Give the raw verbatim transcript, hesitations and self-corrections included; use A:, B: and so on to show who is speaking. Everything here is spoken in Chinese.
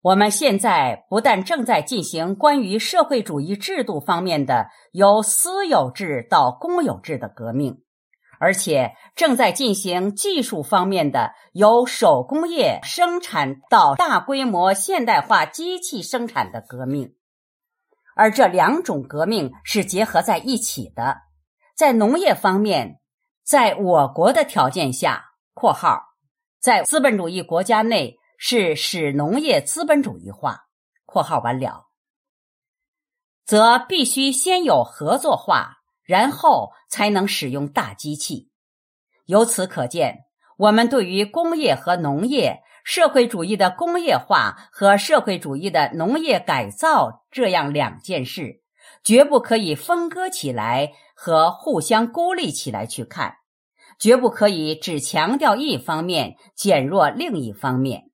A: 我们现在不但正在进行关于社会主义制度方面的由私有制到公有制的革命，而且正在进行技术方面的由手工业生产到大规模现代化机器生产的革命。而这两种革命是结合在一起的。在农业方面，在我国的条件下（括号在资本主义国家内是使农业资本主义化）（括号完了），则必须先有合作化，然后才能使用大机器。由此可见，我们对于工业和农业、社会主义的工业化和社会主义的农业改造这样两件事，绝不可以分割起来和互相孤立起来去看，绝不可以只强调一方面，减弱另一方面。